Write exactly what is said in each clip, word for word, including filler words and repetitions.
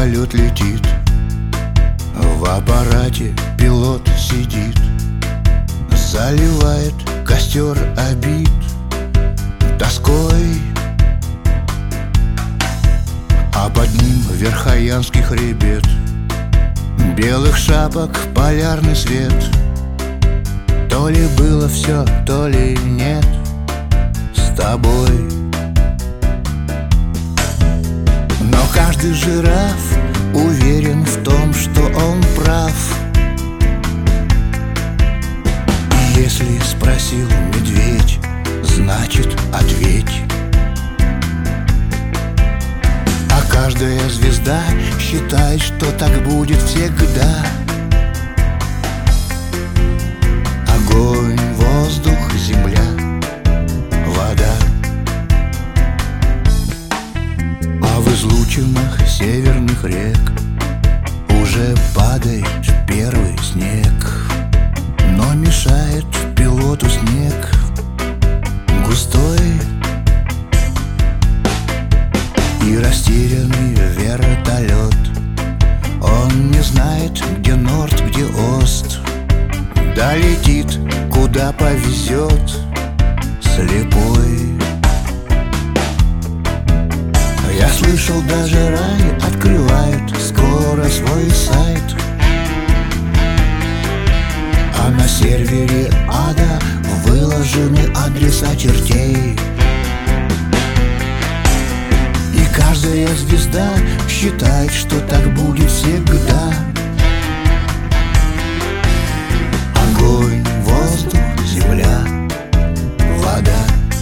вертолет летит, в аппарате пилот сидит, заливает костер обид тоской, а под ним Верхоянский хребет, белых шапок полярный свет. То ли было все, то ли нет с тобой. Но каждый жираф уверен в том, что он прав. И если спросил медведь, значит ответь. А каждая звезда считает, что так будет всегда. Огонь, воздух, земля, вода. А в излучинах северных рек уже падает первый снег, но мешает пилоту снег густой. И растерянный вертолет, он не знает, где норд, где ост, долетит, куда повезет, слепой. Я слышал, даже рай открывает скоро свой сайт, а на сервере ада выложены адреса чертей. И каждая звезда считает, что так будет всегда. Огонь, воздух, земля, вода.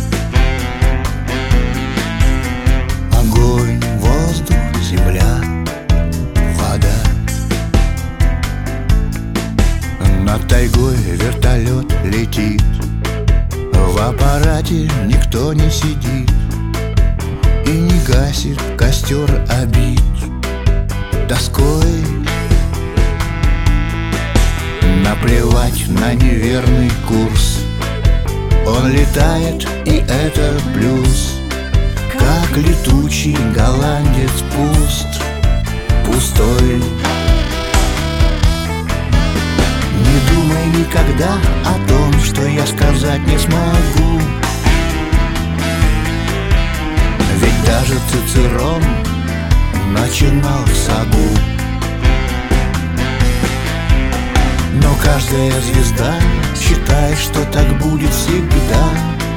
Огонь, воздух, земля, вода. Над тайгой вертолет летит, в аппарате никто не сидит и не гасит костер обид тоской. Наплевать на неверный курс, он летает, и это плюс. Как летучий голландец пуст, пустой. Не думай никогда о том, что я сказать не смогу, ведь даже Цицерон начинал в саду. Но каждая звезда считает, что так будет всегда.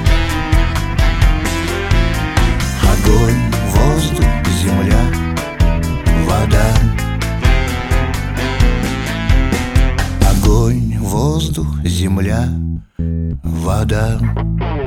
Огонь, воздух, земля, вода. Огонь, воздух, земля, вода.